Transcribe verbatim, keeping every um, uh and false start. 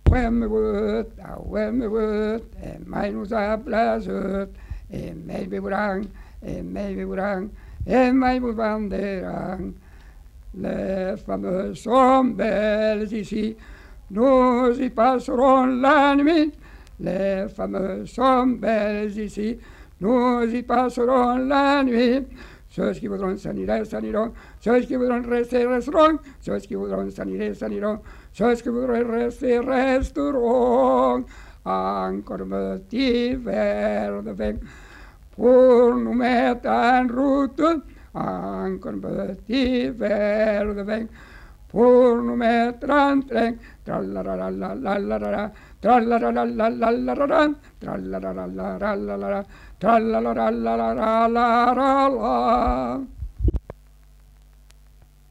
Ho hem begut, ho hem begut, i mai nos ha plaçut, i mai beuran, i mai beuran, i mai vos banderan. Les femmes sont belles ici, nous y passerons la nuit. Les femmes sont belles ici, nous y passerons la nuit. Ceux qui voudront s'en irer, s'en iront. Ceux qui voudront rester, resteront. Ceux qui voudront s'en irer, s'en iront. Ceux qui voudront rester, resteront. Encore un petit verre de vin pour nous mettre en route. Encore un petit verre de vin pour nous mettre en train. Tra-la-la-la-la-la-la-la, tra-la-la-la-la-la-la-la, tra-la-la-la-la-la-la-la, tra-la-la-la-la-la-la-la-la.